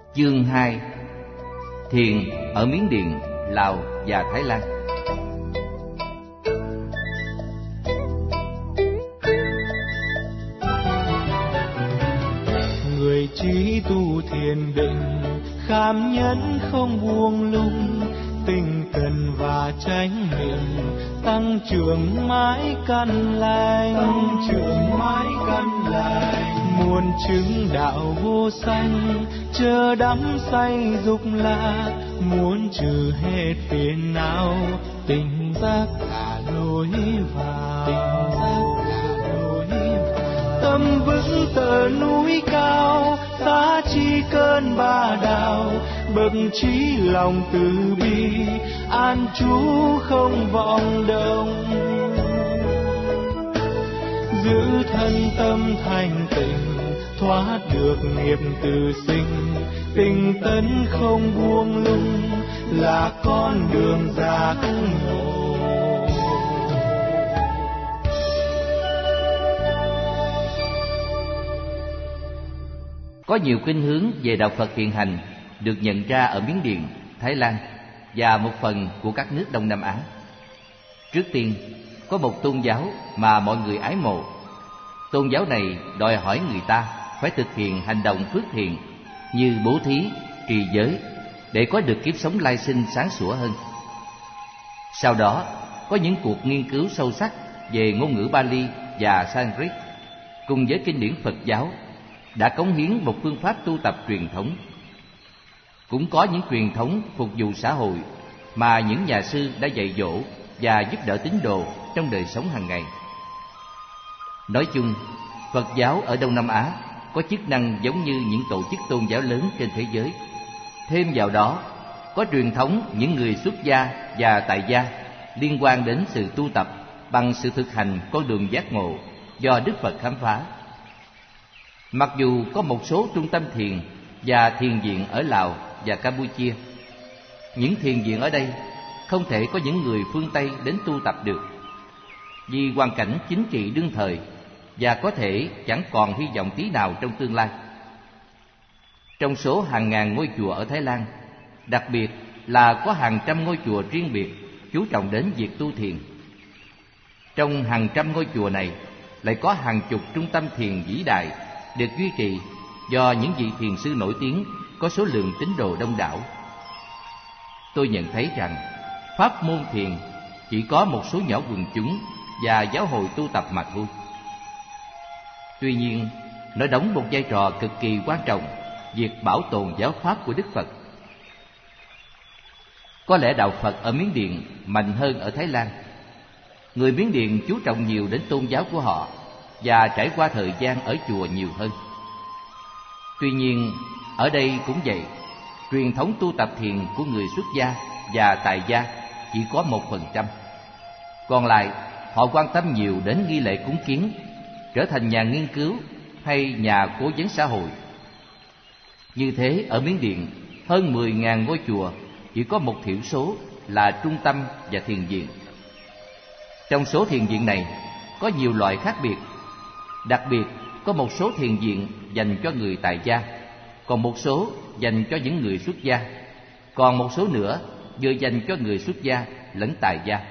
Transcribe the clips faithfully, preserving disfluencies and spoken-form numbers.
Chương hai. Thiền ở Miến Điện, Lào và Thái Lan. Người trí tu thiền định, kham nhẫn không buông lung, tinh cần và chánh niệm, tăng trưởng mãi căn lành, tăng trưởng mãi căn lành. Muôn chứng đạo vô sanh, chờ đắm say dục lạc, muốn trừ hết phiền não, tỉnh giác là lối vào, tỉnh giác là lối vào. Tâm vững tựa núi cao, giá chi cơn ba đào, bậc trí lòng từ bi, an trú không vọng động. Giữ thân tâm thanh tịnh, thoát được nghiệp từ sinh, tinh tấn không buông lung, là con đường giác ngộ. Có nhiều khuynh hướng về đạo Phật hiện hành được nhận ra ở Miến Điện, Thái Lan và một phần của các nước Đông Nam Á. Trước tiên, có một tôn giáo mà mọi người ái mộ. Tôn giáo này đòi hỏi người ta phải thực hiện hành động phước thiện như bố thí, trì giới để có được kiếp sống lai sinh sáng sủa hơn. Sau đó, có những cuộc nghiên cứu sâu sắc về ngôn ngữ Pali và Sanskrit cùng với kinh điển Phật giáo đã cống hiến một phương pháp tu tập truyền thống. Cũng có những truyền thống phục vụ xã hội mà những nhà sư đã dạy dỗ và giúp đỡ tín đồ trong đời sống hàng ngày. Nói chung, Phật giáo ở Đông Nam Á có chức năng giống như những tổ chức tôn giáo lớn trên thế giới. Thêm vào đó, có truyền thống những người xuất gia và tại gia liên quan đến sự tu tập bằng sự thực hành con đường giác ngộ do Đức Phật khám phá. Mặc dù có một số trung tâm thiền và thiền viện ở Lào và Campuchia, những thiền viện ở đây không thể có những người phương Tây đến tu tập được vì hoàn cảnh chính trị đương thời, và có thể chẳng còn hy vọng tí nào trong tương lai. Trong số hàng ngàn ngôi chùa ở Thái Lan, đặc biệt là có hàng trăm ngôi chùa riêng biệt chú trọng đến việc tu thiền. Trong hàng trăm ngôi chùa này lại có hàng chục trung tâm thiền vĩ đại được duy trì do những vị thiền sư nổi tiếng có số lượng tín đồ đông đảo. Tôi nhận thấy rằng pháp môn thiền chỉ có một số nhỏ quần chúng và giáo hội tu tập mà thôi. Tuy nhiên, nó đóng một vai trò cực kỳ quan trọng việc bảo tồn giáo pháp của Đức Phật. Có lẽ đạo Phật ở Miến Điện mạnh hơn ở Thái Lan. Người Miến Điện chú trọng nhiều đến tôn giáo của họ và trải qua thời gian ở chùa nhiều hơn. Tuy nhiên, ở đây cũng vậy, truyền thống tu tập thiền của người xuất gia và tại gia chỉ có một phần trăm. Còn lại, họ quan tâm nhiều đến nghi lễ cúng kiến, trở thành nhà nghiên cứu hay nhà cố vấn xã hội. Như thế, ở Miến Điện, hơn mười nghìn ngôi chùa chỉ có một thiểu số là trung tâm và thiền viện. Trong số thiền viện này, có nhiều loại khác biệt. Đặc biệt, có một số thiền viện dành cho người tại gia, còn một số dành cho những người xuất gia, còn một số nữa vừa dành cho người xuất gia lẫn tại gia.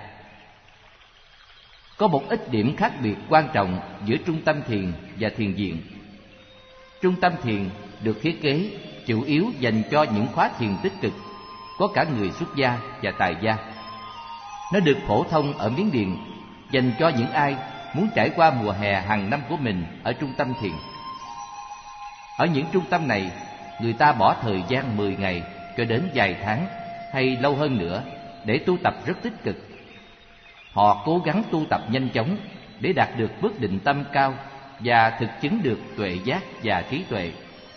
Có một ít điểm khác biệt quan trọng giữa trung tâm thiền và thiền viện. Trung tâm thiền được thiết kế chủ yếu dành cho những khóa thiền tích cực, có cả người xuất gia và tại gia. Nó được phổ thông ở Miến Điện dành cho những ai muốn trải qua mùa hè hàng năm của mình ở trung tâm thiền. Ở những trung tâm này, người ta bỏ thời gian mười ngày cho đến vài tháng hay lâu hơn nữa để tu tập rất tích cực. Họ cố gắng tu tập nhanh chóng để đạt được bước định tâm cao và thực chứng được tuệ giác và trí tuệ.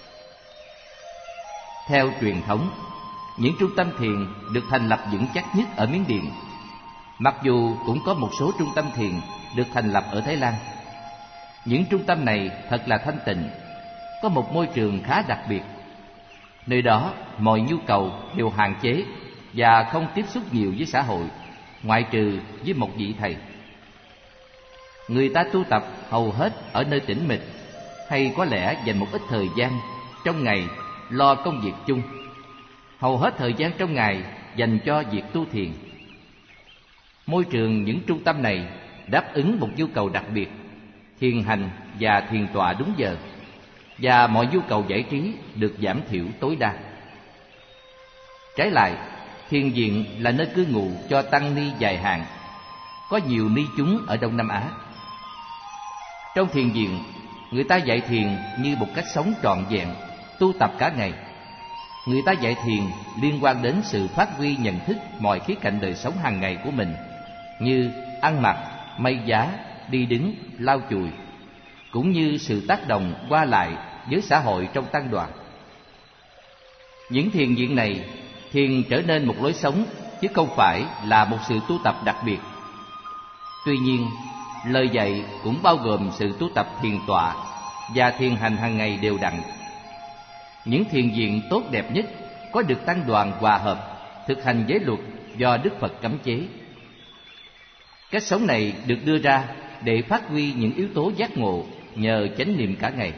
Theo truyền thống, những trung tâm thiền được thành lập vững chắc nhất ở Miến Điện. Mặc dù cũng có một số trung tâm thiền được thành lập ở Thái Lan. Những trung tâm này thật là thanh tịnh, có một môi trường khá đặc biệt. Nơi đó mọi nhu cầu đều hạn chế và không tiếp xúc nhiều với xã hội, ngoại trừ với một vị thầy. Người ta tu tập hầu hết ở nơi tĩnh mịch, hay có lẽ dành một ít thời gian trong ngày lo công việc chung. Hầu hết thời gian trong ngày dành cho việc tu thiền. Môi trường những trung tâm này đáp ứng một nhu cầu đặc biệt, thiền hành và thiền tọa đúng giờ, và mọi nhu cầu giải trí được giảm thiểu tối đa. Trái lại, thiền viện là nơi cư ngụ cho tăng ni dài hạn. Có nhiều ni chúng ở Đông Nam Á. Trong thiền viện, người ta dạy thiền như một cách sống trọn vẹn, tu tập cả ngày. Người ta dạy thiền liên quan đến sự phát huy nhận thức mọi khía cạnh đời sống hàng ngày của mình, như ăn mặc, may vá, đi đứng, lau chùi, cũng như sự tác động qua lại với xã hội trong tăng đoàn. Những thiền viện này, thiền trở nên một lối sống chứ không phải là một sự tu tập đặc biệt. Tuy nhiên, lời dạy cũng bao gồm sự tu tập thiền tọa và thiền hành hàng ngày đều đặn. Những thiền viện tốt đẹp nhất có được tăng đoàn hòa hợp, thực hành giới luật do Đức Phật cấm chế. Cách sống này được đưa ra để phát huy những yếu tố giác ngộ nhờ chánh niệm cả ngày.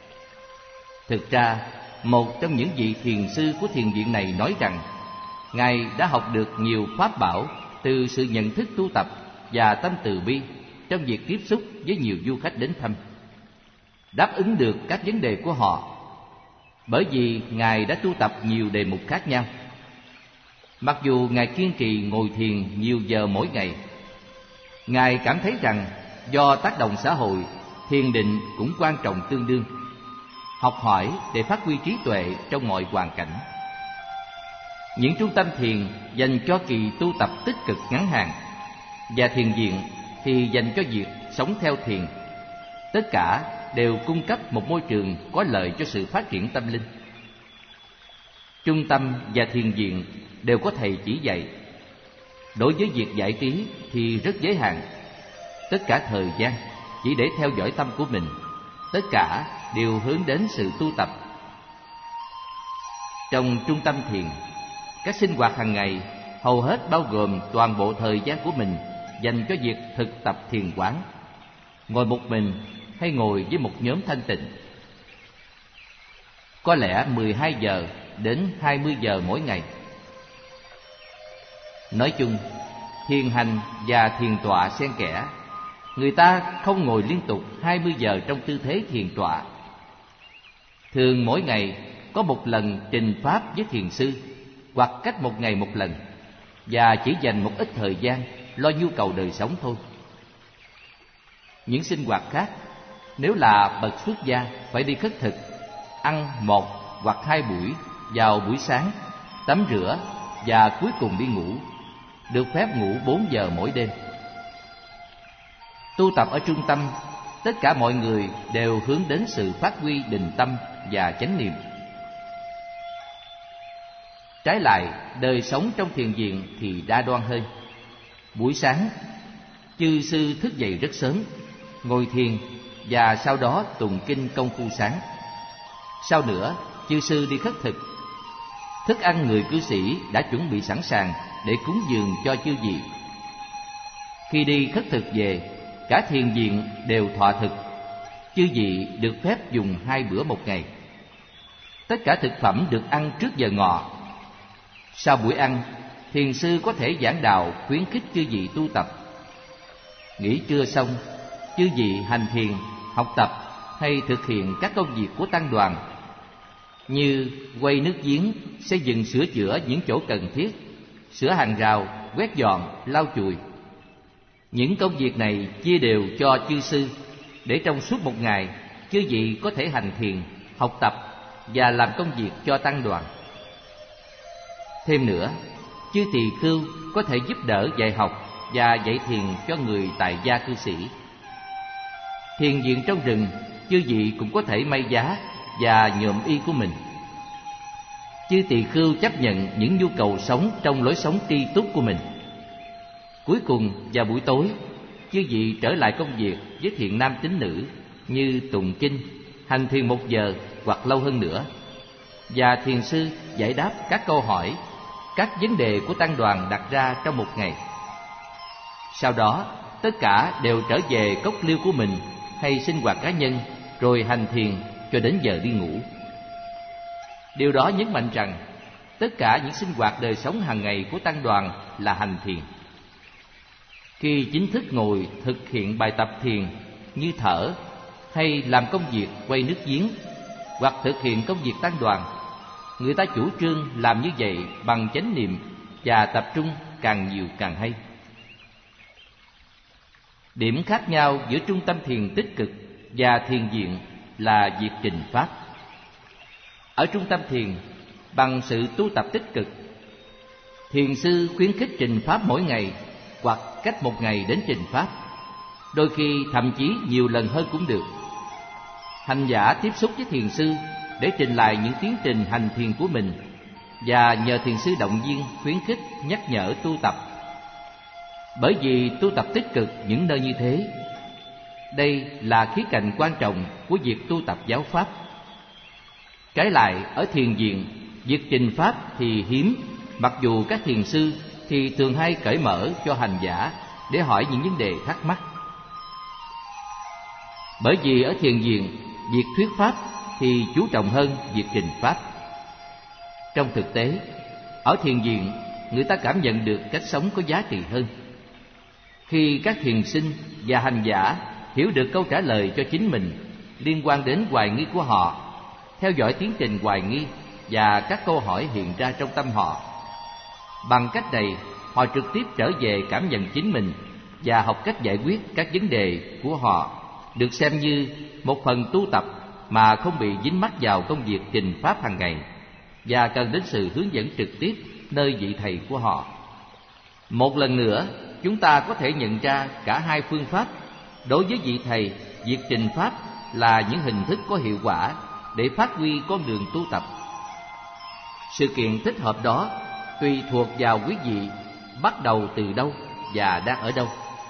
Thực ra, một trong những vị thiền sư của thiền viện này nói rằng Ngài đã học được nhiều pháp bảo từ sự nhận thức tu tập và tâm từ bi trong việc tiếp xúc với nhiều du khách đến thăm, đáp ứng được các vấn đề của họ, bởi vì Ngài đã tu tập nhiều đề mục khác nhau. Mặc dù Ngài kiên trì ngồi thiền nhiều giờ mỗi ngày, Ngài cảm thấy rằng do tác động xã hội, thiền định cũng quan trọng tương đương. Học hỏi để phát huy trí tuệ trong mọi hoàn cảnh. Những trung tâm thiền dành cho kỳ tu tập tích cực ngắn hạn, và thiền viện thì dành cho việc sống theo thiền. Tất cả đều cung cấp một môi trường có lợi cho sự phát triển tâm linh. Trung tâm và thiền viện đều có thầy chỉ dạy. Đối với việc giải trí thì rất giới hạn. Tất cả thời gian chỉ để theo dõi tâm của mình. Tất cả đều hướng đến sự tu tập. Trong trung tâm thiền, các sinh hoạt hàng ngày hầu hết bao gồm toàn bộ thời gian của mình dành cho việc thực tập thiền quán, ngồi một mình hay ngồi với một nhóm thanh tịnh. Có lẽ mười hai giờ đến hai mươi giờ mỗi ngày. Nói chung, thiền hành và thiền tọa xen kẽ. Người ta không ngồi liên tục hai mươi giờ trong tư thế thiền tọa. Thường mỗi ngày có một lần trình pháp với thiền sư, hoặc cách một ngày một lần, và chỉ dành một ít thời gian lo nhu cầu đời sống thôi. Những sinh hoạt khác, nếu là bậc xuất gia phải đi khất thực, ăn một hoặc hai buổi vào buổi sáng, tắm rửa và cuối cùng đi ngủ, được phép ngủ bốn giờ mỗi đêm. Tu tập ở trung tâm, tất cả mọi người đều hướng đến sự phát huy định tâm và chánh niệm. Trái lại, đời sống trong thiền viện thì đa đoan hơn. Buổi sáng, chư sư thức dậy rất sớm, ngồi thiền và sau đó tụng kinh công phu sáng. Sau nữa, chư sư đi khất thực. Thức ăn người cư sĩ đã chuẩn bị sẵn sàng để cúng dường cho chư vị. Khi đi khất thực về, cả thiền viện đều thọ thực. Chư vị được phép dùng hai bữa một ngày. Tất cả thực phẩm được ăn trước giờ ngọ. Sau buổi ăn, thiền sư có thể giảng đạo khuyến khích chư vị tu tập. Nghỉ trưa xong, chư vị hành thiền, học tập hay thực hiện các công việc của tăng đoàn, như quay nước giếng, xây dựng sửa chữa những chỗ cần thiết, sửa hàng rào, quét dọn, lau chùi. Những công việc này chia đều cho chư sư, để trong suốt một ngày, chư vị có thể hành thiền, học tập và làm công việc cho tăng đoàn. Thêm nữa, chư tỳ khưu có thể giúp đỡ dạy học và dạy thiền cho người tại gia cư sĩ. Thiền viện trong rừng, chư vị cũng có thể may vá và nhuộm y của mình. Chư tỳ khưu chấp nhận những nhu cầu sống trong lối sống tri túc của mình. Cuối cùng vào buổi tối, chư vị trở lại công việc với thiện nam tín nữ, như tụng kinh, hành thiền một giờ hoặc lâu hơn nữa, và thiền sư giải đáp các câu hỏi, các vấn đề của tăng đoàn đặt ra trong một ngày. Sau đó, tất cả đều trở về cốc liêu của mình hay sinh hoạt cá nhân, rồi hành thiền cho đến giờ đi ngủ. Điều đó nhấn mạnh rằng tất cả những sinh hoạt đời sống hàng ngày của tăng đoàn là hành thiền. Khi chính thức ngồi thực hiện bài tập thiền như thở hay làm công việc quay nước giếng hoặc thực hiện công việc tăng đoàn, người ta chủ trương làm như vậy bằng chánh niệm và tập trung càng nhiều càng hay. Điểm khác nhau giữa trung tâm thiền tích cực và thiền viện là việc trình pháp. Ở trung tâm thiền, bằng sự tu tập tích cực, thiền sư khuyến khích trình pháp mỗi ngày hoặc cách một ngày đến trình pháp, đôi khi thậm chí nhiều lần hơn cũng được. Hành giả tiếp xúc với thiền sư để trình lại những tiến trình hành thiền của mình và nhờ thiền sư động viên, khuyến khích, nhắc nhở tu tập. Bởi vì tu tập tích cực những nơi như thế, đây là khía cạnh quan trọng của việc tu tập giáo pháp. Trái lại, ở thiền viện, việc trình pháp thì hiếm, mặc dù các thiền sư thì thường hay cởi mở cho hành giả để hỏi những vấn đề thắc mắc. Bởi vì ở thiền viện, việc thuyết pháp thì chú trọng hơn việc trình pháp. Trong thực tế, ở thiền viện, người ta cảm nhận được cách sống có giá trị hơn. Khi các thiền sinh và hành giả hiểu được câu trả lời cho chính mình liên quan đến hoài nghi của họ, theo dõi tiến trình hoài nghi và các câu hỏi hiện ra trong tâm họ, bằng cách này họ trực tiếp trở về cảm nhận chính mình và học cách giải quyết các vấn đề của họ, được xem như một phần tu tập mà không bị dính mắc vào công việc trình pháp hàng ngày và cần đến sự hướng dẫn trực tiếp nơi vị thầy của họ. Một lần nữa, chúng ta có thể nhận ra cả hai phương pháp. Đối với vị thầy, việc trình pháp là những hình thức có hiệu quả để phát huy con đường tu tập. Sự kiện thích hợp đó tùy thuộc vào quý vị bắt đầu từ đâu và đang ở đâu.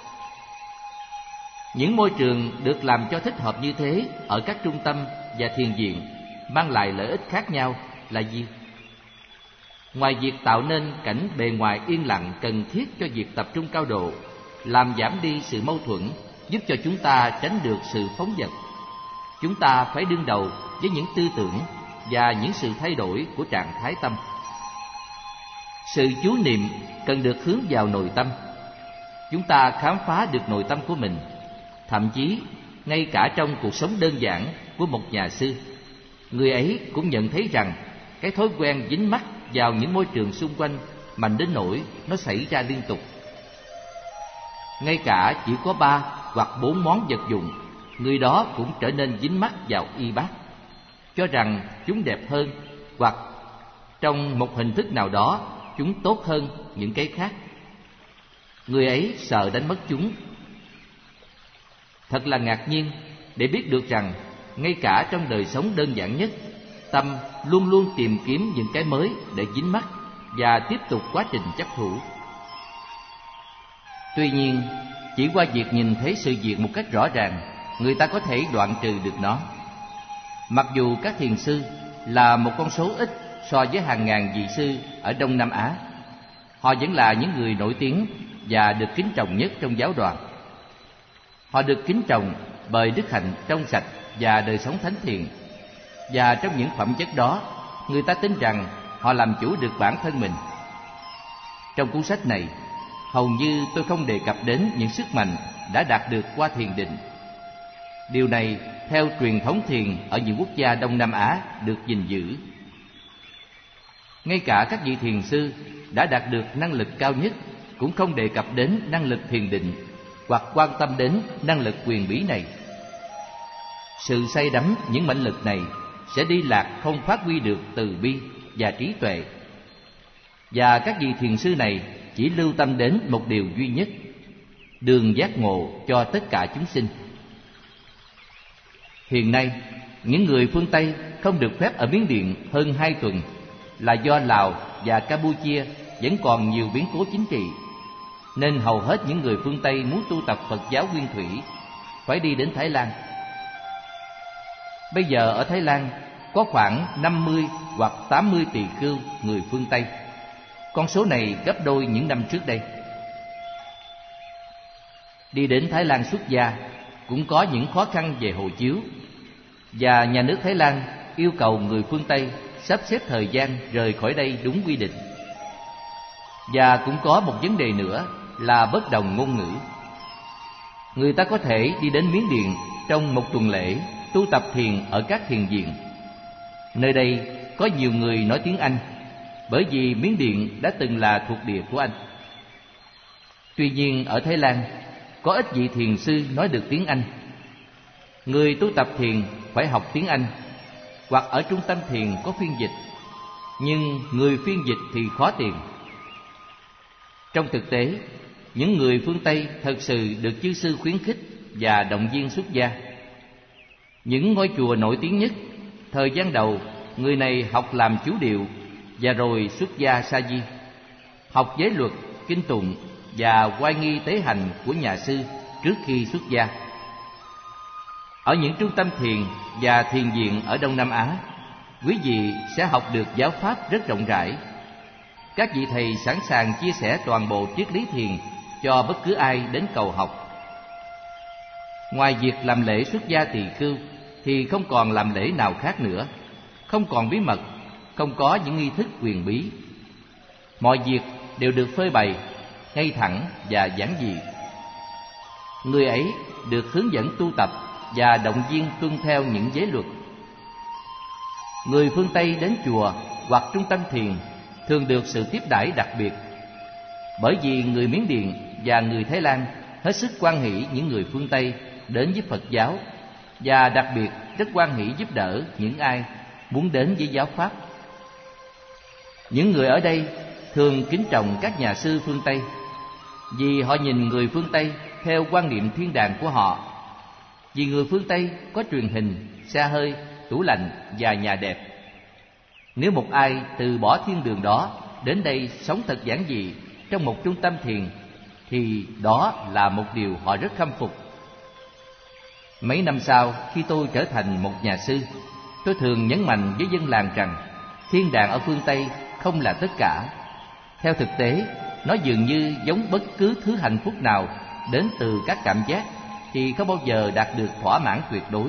Những môi trường được làm cho thích hợp như thế ở các trung tâm và thiền viện mang lại lợi ích khác nhau là gì? Ngoài việc tạo nên cảnh bề ngoài yên lặng cần thiết cho việc tập trung cao độ, làm giảm đi sự mâu thuẫn, giúp cho chúng ta tránh được sự phóng dật, chúng ta phải đương đầu với những tư tưởng và những sự thay đổi của trạng thái tâm. Sự chú niệm cần được hướng vào nội tâm. Chúng ta khám phá được nội tâm của mình. Thậm chí, ngay cả trong cuộc sống đơn giản của một nhà sư, người ấy cũng nhận thấy rằng cái thói quen dính mắc vào những môi trường xung quanh mạnh đến nỗi nó xảy ra liên tục. Ngay cả chỉ có ba hoặc bốn món vật dụng, người đó cũng trở nên dính mắc vào y bát, cho rằng chúng đẹp hơn hoặc trong một hình thức nào đó chúng tốt hơn những cái khác. Người ấy sợ đánh mất chúng. Thật là ngạc nhiên để biết được rằng ngay cả trong đời sống đơn giản nhất, tâm luôn luôn tìm kiếm những cái mới để dính mắc và tiếp tục quá trình chấp thủ. Tuy nhiên, chỉ qua việc nhìn thấy sự việc một cách rõ ràng, người ta có thể đoạn trừ được nó. Mặc dù các thiền sư là một con số ít so với hàng ngàn vị sư ở Đông Nam Á, họ vẫn là những người nổi tiếng và được kính trọng nhất trong giáo đoàn. Họ được kính trọng bởi đức hạnh trong sạch và đời sống thánh thiện, và trong những phẩm chất đó, người ta tin rằng họ làm chủ được bản thân mình. Trong cuốn sách này, hầu như tôi không đề cập đến những sức mạnh đã đạt được qua thiền định. Điều này theo truyền thống thiền ở những quốc gia Đông Nam Á được gìn giữ. Ngay cả các vị thiền sư đã đạt được năng lực cao nhất cũng không đề cập đến năng lực thiền định hoặc quan tâm đến năng lực quyền bí này. Sự say đắm những mãnh lực này sẽ đi lạc không phát huy được từ bi và trí tuệ. Và các vị thiền sư này chỉ lưu tâm đến một điều duy nhất: đường giác ngộ cho tất cả chúng sinh. Hiện nay, những người phương Tây không được phép ở Miến Điện hơn hai tuần là do Lào và Campuchia vẫn còn nhiều biến cố chính trị, nên hầu hết những người phương Tây muốn tu tập Phật giáo nguyên thủy phải đi đến Thái Lan. Bây giờ ở Thái Lan có khoảng năm mươi hoặc tám mươi tỳ khưu người phương Tây. Con số này gấp đôi những năm trước đây. Đi đến Thái Lan xuất gia cũng có những khó khăn về hộ chiếu, và nhà nước Thái Lan yêu cầu người phương Tây sắp xếp thời gian rời khỏi đây đúng quy định. Và cũng có một vấn đề nữa là bất đồng ngôn ngữ. Người ta có thể đi đến Miến Điện trong một tuần lễ tu tập thiền ở các thiền viện. Nơi đây có nhiều người nói tiếng Anh, bởi vì Miến Điện đã từng là thuộc địa của Anh. Tuy nhiên ở Thái Lan có ít vị thiền sư nói được tiếng Anh. Người tu tập thiền phải học tiếng Anh, hoặc ở trung tâm thiền có phiên dịch, nhưng người phiên dịch thì khó tìm. Trong thực tế, những người phương Tây thật sự được chư sư khuyến khích và động viên xuất gia. Những ngôi chùa nổi tiếng nhất, thời gian đầu người này học làm chú điệu và rồi xuất gia sa di, học giới luật, kinh tụng và oai nghi tế hành của nhà sư trước khi xuất gia. Ở những trung tâm thiền và thiền viện ở Đông Nam Á, quý vị sẽ học được giáo pháp rất rộng rãi. Các vị thầy sẵn sàng chia sẻ toàn bộ triết lý thiền cho bất cứ ai đến cầu học. Ngoài việc làm lễ xuất gia tỳ khưu thì không còn làm lễ nào khác nữa, không còn bí mật, không có những nghi thức quyền bí. Mọi việc đều được phơi bày, ngay thẳng và giản dị. Người ấy được hướng dẫn tu tập và động viên tuân theo những giới luật. Người phương Tây đến chùa hoặc trung tâm thiền thường được sự tiếp đãi đặc biệt, bởi vì người Miến Điện và người Thái Lan hết sức hoan hỷ những người phương Tây đến với Phật giáo, và đặc biệt rất hoan hỷ giúp đỡ những ai muốn đến với giáo pháp. Những người ở đây thường kính trọng các nhà sư phương Tây, vì họ nhìn người phương Tây theo quan niệm thiên đàng của họ. Vì người phương Tây có truyền hình, xe hơi, tủ lạnh và nhà đẹp. Nếu một ai từ bỏ thiên đường đó đến đây sống thật giản dị trong một trung tâm thiền, thì đó là một điều họ rất khâm phục. Mấy năm sau, khi tôi trở thành một nhà sư, tôi thường nhấn mạnh với dân làng rằng thiên đàng ở phương Tây không là tất cả. Theo thực tế, nó dường như giống bất cứ thứ hạnh phúc nào đến từ các cảm giác thì không bao giờ đạt được thỏa mãn tuyệt đối.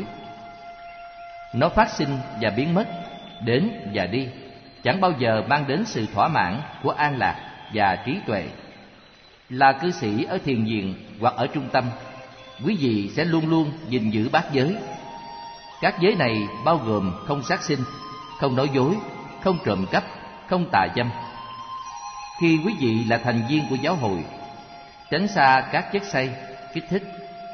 Nó phát sinh và biến mất, đến và đi, chẳng bao giờ mang đến sự thỏa mãn của an lạc và trí tuệ. Là cư sĩ ở thiền viện hoặc ở trung tâm, quý vị sẽ luôn luôn gìn giữ bát giới. Các giới này bao gồm không sát sinh, không nói dối, không trộm cắp, không tà dâm. Khi quý vị là thành viên của giáo hội, tránh xa các chất say, kích thích.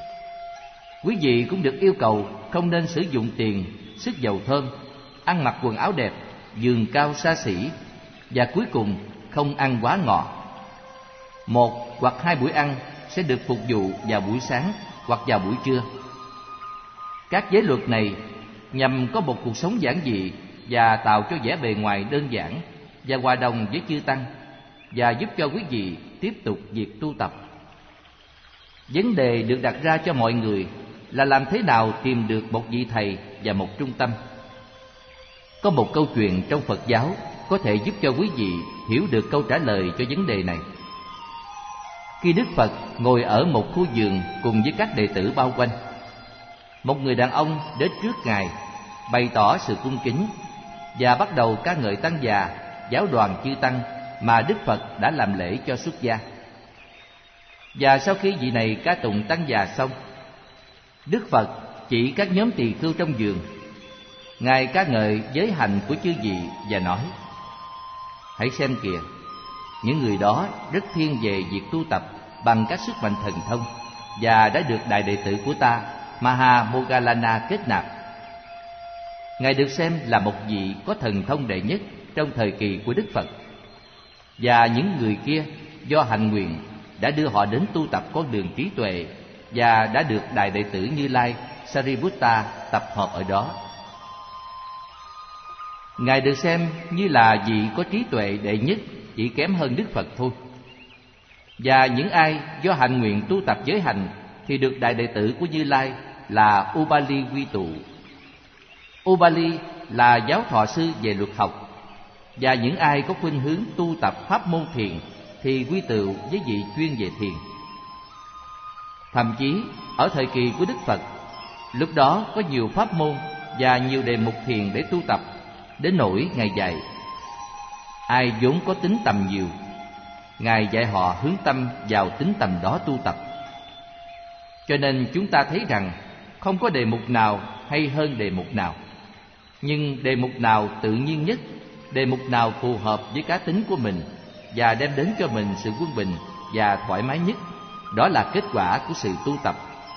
Quý vị cũng được yêu cầu không nên sử dụng tiền, sức dầu thơm, ăn mặc quần áo đẹp, giường cao xa xỉ, và cuối cùng không ăn quá ngọt. Một hoặc hai buổi ăn sẽ được phục vụ vào buổi sáng hoặc vào buổi trưa. Các giới luật này nhằm có một cuộc sống giản dị và tạo cho vẻ bề ngoài đơn giản và hòa đồng với chư tăng, và giúp cho quý vị tiếp tục việc tu tập. Vấn đề được đặt ra cho mọi người là làm thế nào tìm được một vị thầy và một trung tâm. Có một câu chuyện trong Phật giáo có thể giúp cho quý vị hiểu được câu trả lời cho vấn đề này. Khi Đức Phật ngồi ở một khu vườn cùng với các đệ tử bao quanh, một người đàn ông đến trước Ngài bày tỏ sự cung kính và bắt đầu ca ngợi tăng già, giáo đoàn chư tăng mà Đức Phật đã làm lễ cho xuất gia. Và sau khi vị này ca tụng tăng già xong, Đức Phật chỉ các nhóm tỳ khưu trong vườn. Ngài ca ngợi giới hạnh của chư vị và nói: hãy xem kìa, những người đó rất thiên về việc tu tập bằng các sức mạnh thần thông, và đã được đại đệ tử của ta Maha Moggallana kết nạp. Ngài được xem là một vị có thần thông đệ nhất trong thời kỳ của Đức Phật, và những người kia do hạnh nguyện đã đưa họ đến tu tập con đường trí tuệ, và đã được đại đệ tử Như Lai Sariputta tập hợp ở đó. Ngài được xem như là vị có trí tuệ đệ nhất, chỉ kém hơn Đức Phật thôi. Và những ai do hạnh nguyện tu tập giới hạnh thì được đại đệ tử của Như Lai là Ubali quy tụ. Ubali là giáo thọ sư về luật học, và những ai có khuynh hướng tu tập pháp môn thiền thì quy tụ với vị chuyên về thiền. Thậm chí ở thời kỳ của Đức Phật, lúc đó có nhiều pháp môn và nhiều đề mục thiền để tu tập, đến nỗi Ngài dạy ai vốn có tính tầm nhiều, Ngài dạy họ hướng tâm vào tính tầm đó tu tập. Cho nên chúng ta thấy rằng không có đề mục nào hay hơn đề mục nào, nhưng đề mục nào tự nhiên nhất, đề mục nào phù hợp với cá tính của mình và đem đến cho mình sự quân bình và thoải mái nhất, đó là kết quả của sự tu tập.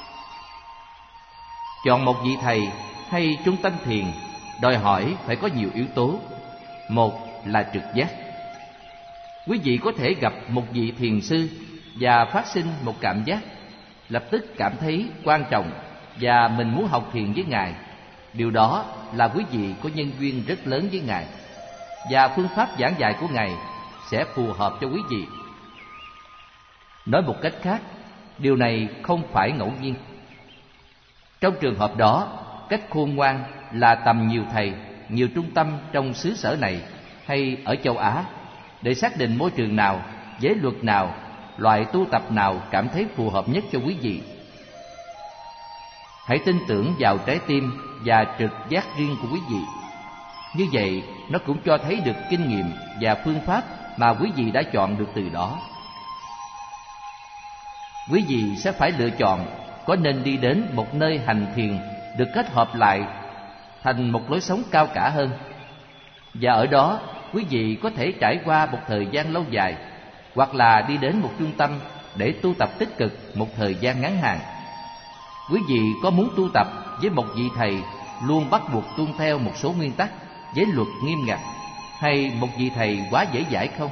Chọn một vị thầy hay trung tâm thiền đòi hỏi phải có nhiều yếu tố. Một là trực giác. Quý vị có thể gặp một vị thiền sư và phát sinh một cảm giác, lập tức cảm thấy quan trọng và mình muốn học thiền với Ngài. Điều đó là quý vị có nhân duyên rất lớn với Ngài, và phương pháp giảng dạy của Ngài sẽ phù hợp cho quý vị. Nói một cách khác, điều này không phải ngẫu nhiên. Trong trường hợp đó, cách khôn ngoan là tầm nhiều thầy, nhiều trung tâm trong xứ sở này hay ở châu Á để xác định môi trường nào, giới luật nào, loại tu tập nào cảm thấy phù hợp nhất cho quý vị. Hãy tin tưởng vào trái tim và trực giác riêng của quý vị. Như vậy, nó cũng cho thấy được kinh nghiệm và phương pháp mà quý vị đã chọn được từ đó. Quý vị sẽ phải lựa chọn có nên đi đến một nơi hành thiền được kết hợp lại thành một lối sống cao cả hơn, và ở đó quý vị có thể trải qua một thời gian lâu dài, hoặc là đi đến một trung tâm để tu tập tích cực một thời gian ngắn hạn. Quý vị có muốn tu tập với một vị thầy luôn bắt buộc tuân theo một số nguyên tắc, giới luật nghiêm ngặt, hay một vị thầy quá dễ dãi không?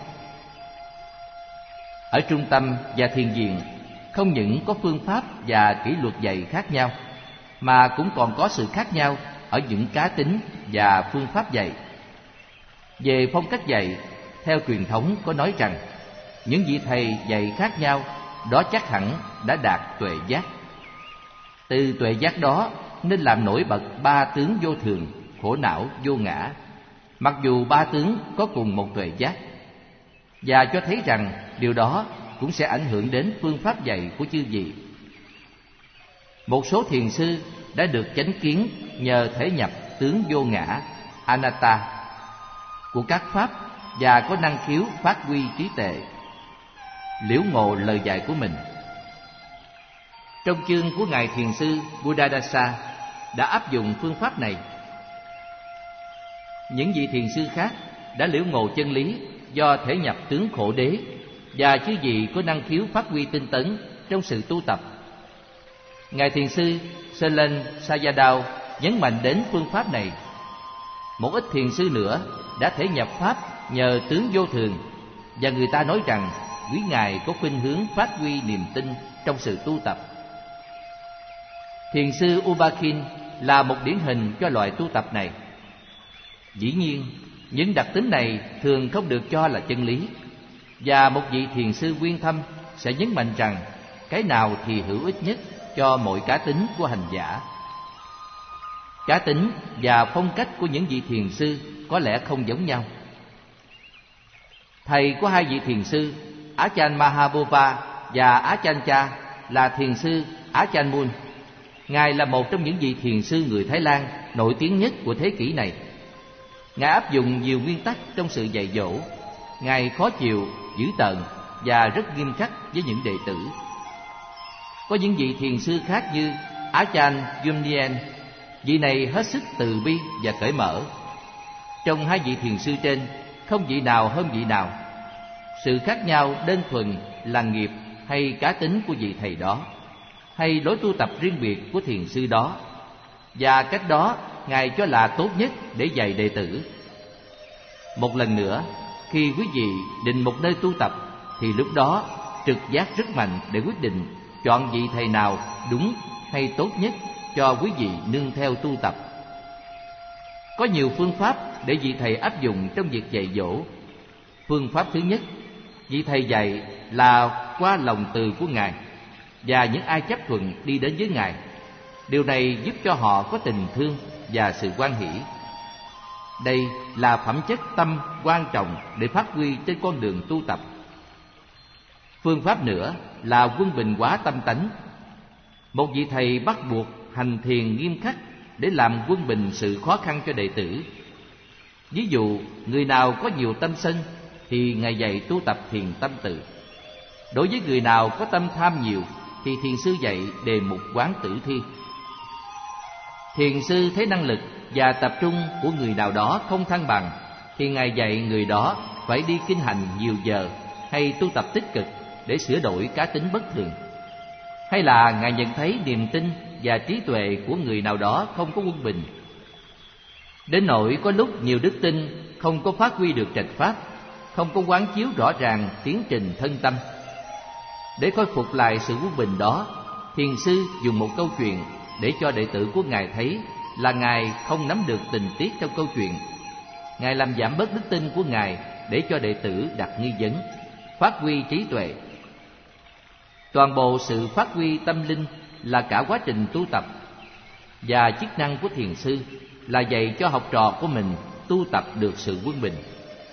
Ở trung tâm và thiền viện không những có phương pháp và kỷ luật dạy khác nhau, mà cũng còn có sự khác nhau ở những cá tính và phương pháp dạy. Về phong cách dạy, theo truyền thống có nói rằng những vị thầy dạy khác nhau, đó chắc hẳn đã đạt tuệ giác. Từ tuệ giác đó nên làm nổi bật ba tướng vô thường, khổ não, vô ngã, mặc dù ba tướng có cùng một tuệ giác, và cho thấy rằng điều đó cũng sẽ ảnh hưởng đến phương pháp dạy của chư vị. Một số thiền sư đã được chánh kiến nhờ thể nhập tướng vô ngã, anatta, của các pháp và có năng khiếu phát huy trí tuệ, liễu ngộ lời dạy của mình. Trong chương của Ngài Thiền sư Buddhadasa đã áp dụng phương pháp này. Những vị thiền sư khác đã liễu ngộ chân lý do thể nhập tướng khổ đế, và chư vị có năng khiếu phát huy tinh tấn trong sự tu tập. Ngài Thiền sư Selen Sayadaw nhấn mạnh đến phương pháp này. Một ít thiền sư nữa đã thể nhập pháp nhờ tướng vô thường, và người ta nói rằng quý ngài có khuynh hướng phát huy niềm tin trong sự tu tập. Thiền sư Ubakin là một điển hình cho loại tu tập này. Dĩ nhiên, những đặc tính này thường không được cho là chân lý, và một vị thiền sư uyên thâm sẽ nhấn mạnh rằng cái nào thì hữu ích nhất cho mỗi cá tính của hành giả. Cá tính và phong cách của những vị thiền sư có lẽ không giống nhau. Thầy của hai vị thiền sư Ajahn Mahabodha và Ajahn Chah là thiền sư Ajahn Mun. Ngài là một trong những vị thiền sư người Thái Lan nổi tiếng nhất của thế kỷ này. Ngài áp dụng nhiều nguyên tắc trong sự dạy dỗ. Ngài khó chịu, dữ tợn và rất nghiêm khắc với những đệ tử. Có những vị thiền sư khác như Ajahn Yumnien, vị này hết sức từ bi và cởi mở. Trong hai vị thiền sư trên, không vị nào hơn vị nào. Sự khác nhau đơn thuần là nghiệp hay cá tính của vị thầy đó, hay lối tu tập riêng biệt của thiền sư đó, và cách đó Ngài cho là tốt nhất để dạy đệ tử. Một lần nữa, khi quý vị định một nơi tu tập, thì lúc đó trực giác rất mạnh để quyết định chọn vị thầy nào đúng hay tốt nhất cho quý vị nương theo tu tập. Có nhiều phương pháp để vị thầy áp dụng trong việc dạy dỗ. Phương pháp thứ nhất, vị thầy dạy là qua lòng từ của Ngài và những ai chấp thuận đi đến với Ngài. Điều này giúp cho họ có tình thương và sự hoan hỷ. Đây là phẩm chất tâm quan trọng để phát huy trên con đường tu tập. Phương pháp nữa là quân bình hóa tâm tánh. Một vị thầy bắt buộc hành thiền nghiêm khắc để làm quân bình sự khó khăn cho đệ tử. Ví dụ, người nào có nhiều tâm sân thì Ngài dạy tu tập thiền tâm tự. Đối với người nào có tâm tham nhiều thì thiền sư dạy đề mục quán tử thi. Thiền sư thấy năng lực và tập trung của người nào đó không thăng bằng thì Ngài dạy người đó phải đi kinh hành nhiều giờ hay tu tập tích cực để sửa đổi cá tính bất thường. Hay là Ngài nhận thấy niềm tin và trí tuệ của người nào đó không có quân bình, đến nỗi có lúc nhiều đức tin không có phát huy được trạch pháp, không có quán chiếu rõ ràng tiến trình thân tâm. Để khôi phục lại sự quân bình đó, thiền sư dùng một câu chuyện để cho đệ tử của Ngài thấy là Ngài không nắm được tình tiết trong câu chuyện. Ngài làm giảm bớt đức tin của Ngài để cho đệ tử đặt nghi vấn, phát huy trí tuệ. Toàn bộ sự phát huy tâm linh là cả quá trình tu tập, và chức năng của thiền sư là dạy cho học trò của mình tu tập được sự quân bình.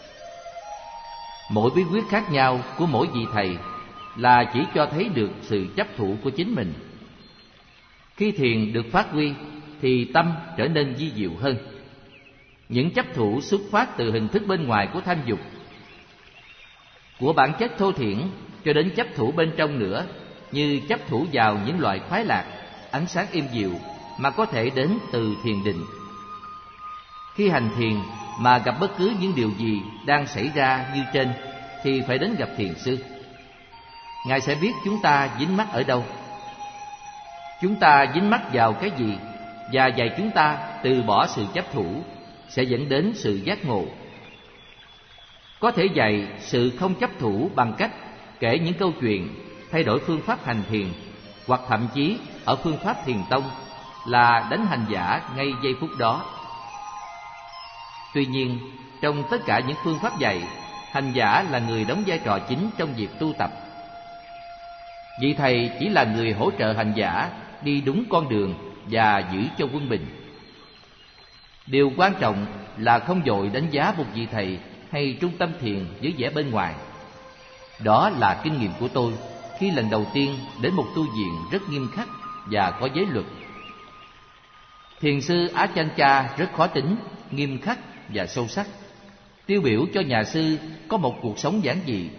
Mỗi bí quyết khác nhau của mỗi vị thầy là chỉ cho thấy được sự chấp thủ của chính mình. Khi thiền được phát huy thì tâm trở nên vi diệu hơn. Những chấp thủ xuất phát từ hình thức bên ngoài của tham dục, của bản chất thô thiển, cho đến chấp thủ bên trong nữa, như chấp thủ vào những loại khoái lạc, ánh sáng êm dịu mà có thể đến từ thiền định. Khi hành thiền mà gặp bất cứ những điều gì đang xảy ra như trên thì phải đến gặp thiền sư. Ngài sẽ biết chúng ta dính mắc ở đâu, chúng ta dính mắc vào cái gì, và dạy chúng ta từ bỏ sự chấp thủ sẽ dẫn đến sự giác ngộ. Có thể dạy sự không chấp thủ bằng cách kể những câu chuyện, thay đổi phương pháp hành thiền, hoặc thậm chí ở phương pháp thiền tông là đánh hành giả ngay giây phút đó. Tuy nhiên, trong tất cả những phương pháp dạy, hành giả là người đóng vai trò chính trong việc tu tập. Vị thầy chỉ là người hỗ trợ hành giả đi đúng con đường và giữ cho quân bình. Điều quan trọng là không vội đánh giá một vị thầy hay trung tâm thiền với vẻ bên ngoài. Đó là kinh nghiệm của tôi khi lần đầu tiên đến một tu viện rất nghiêm khắc và có giới luật. Thiền sư Achancha rất khó tính, nghiêm khắc và sâu sắc, tiêu biểu cho nhà sư có một cuộc sống giản dị.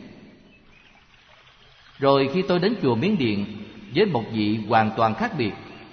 Rồi khi tôi đến chùa Miến Điện với một vị hoàn toàn khác biệt.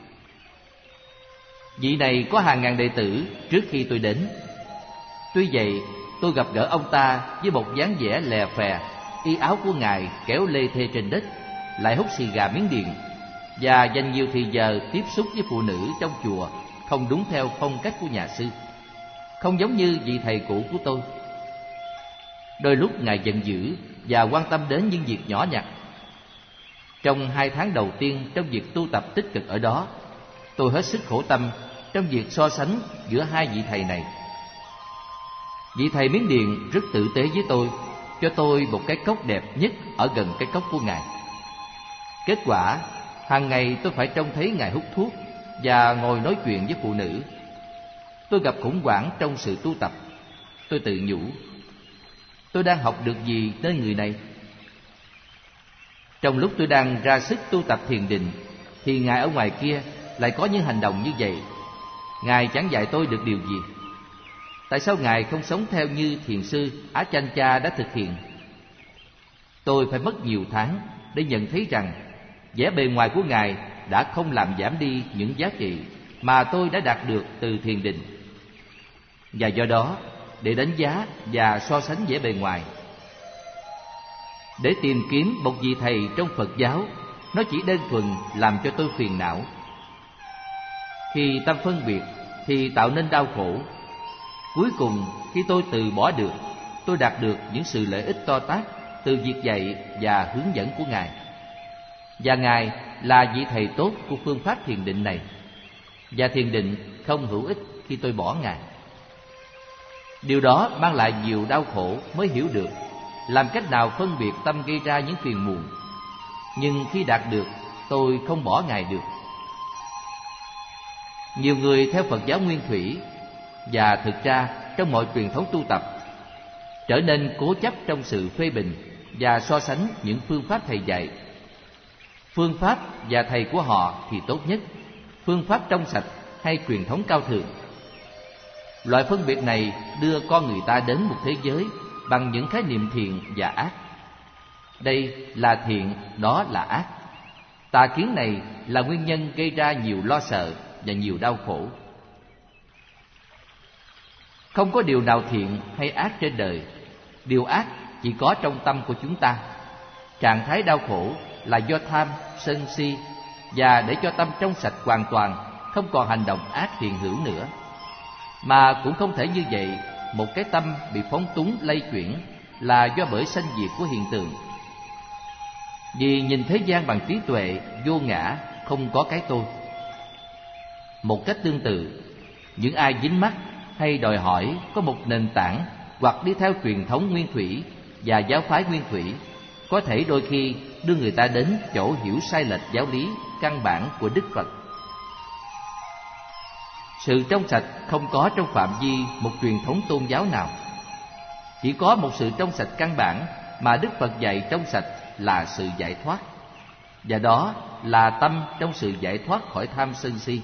Vị này có hàng ngàn đệ tử trước khi tôi đến. Tuy vậy, tôi gặp gỡ ông ta với một dáng vẻ lè phè, y áo của Ngài kéo lê thê trên đất, lại hút xì gà Miến Điện và dành nhiều thời giờ tiếp xúc với phụ nữ trong chùa, không đúng theo phong cách của nhà sư, không giống như vị thầy cũ của tôi. Đôi lúc Ngài giận dữ và quan tâm đến những việc nhỏ nhặt. Trong hai tháng đầu tiên trong việc tu tập tích cực ở đó, tôi hết sức khổ tâm trong việc so sánh giữa hai vị thầy này. Vị thầy Miến Điện rất tử tế với tôi, cho tôi một cái cốc đẹp nhất ở gần cái cốc của Ngài. Kết quả, hàng ngày tôi phải trông thấy Ngài hút thuốc và ngồi nói chuyện với phụ nữ. Tôi gặp khủng hoảng trong sự tu tập. Tôi tự nhủ, tôi đang học được gì nơi người này? Trong lúc tôi đang ra sức tu tập thiền định thì Ngài ở ngoài kia lại có những hành động như vậy. Ngài chẳng dạy tôi được điều gì. Tại sao Ngài không sống theo như thiền sư Achancha đã thực hiện? Tôi phải mất nhiều tháng để nhận thấy rằng vẻ bề ngoài của Ngài đã không làm giảm đi những giá trị mà tôi đã đạt được từ thiền định. Và do đó, để đánh giá và so sánh vẻ bề ngoài, để tìm kiếm một vị thầy trong Phật giáo, nó chỉ đơn thuần làm cho tôi phiền não. Khi tâm phân biệt thì tạo nên đau khổ. Cuối cùng, khi tôi từ bỏ được, tôi đạt được những sự lợi ích to tát từ việc dạy và hướng dẫn của Ngài. Và Ngài là vị thầy tốt của phương pháp thiền định này. Và thiền định không hữu ích khi tôi bỏ Ngài. Điều đó mang lại nhiều đau khổ mới hiểu được làm cách nào phân biệt tâm gây ra những phiền muộn. Nhưng khi đạt được, tôi không bỏ Ngài được. Nhiều người theo Phật giáo Nguyên Thủy, và thực ra trong mọi truyền thống tu tập, trở nên cố chấp trong sự phê bình và so sánh những phương pháp thầy dạy. Phương pháp và thầy của họ thì tốt nhất, phương pháp trong sạch hay truyền thống cao thượng. Loại phân biệt này đưa con người ta đến một thế giới bằng những khái niệm thiện và ác. Đây là thiện, đó là ác. Tà kiến này là nguyên nhân gây ra nhiều lo sợ và nhiều đau khổ. Không có điều nào thiện hay ác trên đời. Điều ác chỉ có trong tâm của chúng ta. Trạng thái đau khổ là do tham, sân si, và để cho tâm trong sạch hoàn toàn, không còn hành động ác hiện hữu nữa. Mà cũng không thể như vậy, một cái tâm bị phóng túng lay chuyển là do bởi sanh diệt của hiện tượng. Vì nhìn thế gian bằng trí tuệ vô ngã, không có cái tôi. Một cách tương tự, những ai dính mắc hay đòi hỏi có một nền tảng hoặc đi theo truyền thống nguyên thủy và giáo phái nguyên thủy, có thể đôi khi đưa người ta đến chỗ hiểu sai lệch giáo lý căn bản của Đức Phật. Sự trong sạch không có trong phạm vi một truyền thống tôn giáo nào. Chỉ có một sự trong sạch căn bản mà Đức Phật dạy trong sạch là sự giải thoát. Và đó là tâm trong sự giải thoát khỏi tham sân si.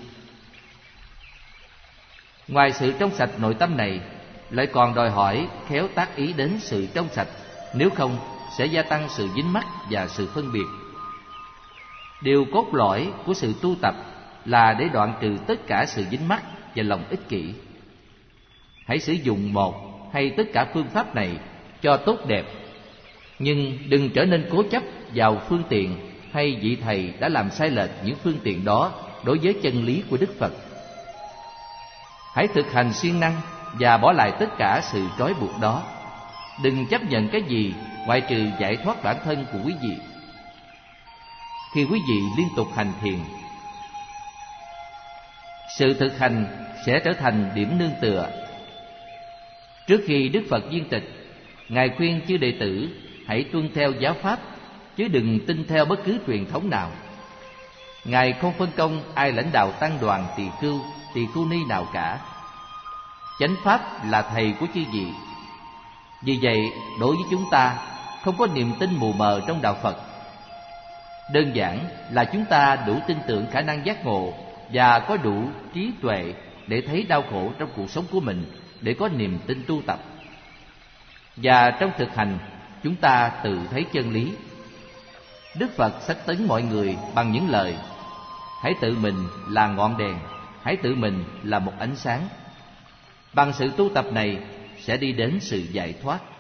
Ngoài sự trong sạch nội tâm này, lại còn đòi hỏi khéo tác ý đến sự trong sạch, nếu không sẽ gia tăng sự dính mắc và sự phân biệt. Điều cốt lõi của sự tu tập là để đoạn trừ tất cả sự dính mắc và lòng ích kỷ. Hãy sử dụng một hay tất cả phương pháp này cho tốt đẹp, nhưng đừng trở nên cố chấp vào phương tiện hay vị thầy đã làm sai lệch những phương tiện đó đối với chân lý của Đức Phật. Hãy thực hành siêng năng và bỏ lại tất cả sự trói buộc đó. Đừng chấp nhận cái gì ngoại trừ giải thoát bản thân của quý vị. Khi quý vị liên tục hành thiền, sự thực hành sẽ trở thành điểm nương tựa. Trước khi Đức Phật viên tịch, Ngài khuyên chư đệ tử hãy tuân theo giáo pháp, chứ đừng tin theo bất cứ truyền thống nào. Ngài không phân công ai lãnh đạo tăng đoàn tỳ khưu, tỳ khưu ni nào cả. Chánh pháp là thầy của chư vị. Vì vậy, đối với chúng ta không có niềm tin mù mờ trong đạo Phật. Đơn giản là chúng ta đủ tin tưởng khả năng giác ngộ và có đủ trí tuệ để thấy đau khổ trong cuộc sống của mình, để có niềm tin tu tập. Và trong thực hành, chúng ta tự thấy chân lý. Đức Phật sách tấn mọi người bằng những lời: hãy tự mình là ngọn đèn, hãy tự mình là một ánh sáng. Bằng sự tu tập này sẽ đi đến sự giải thoát.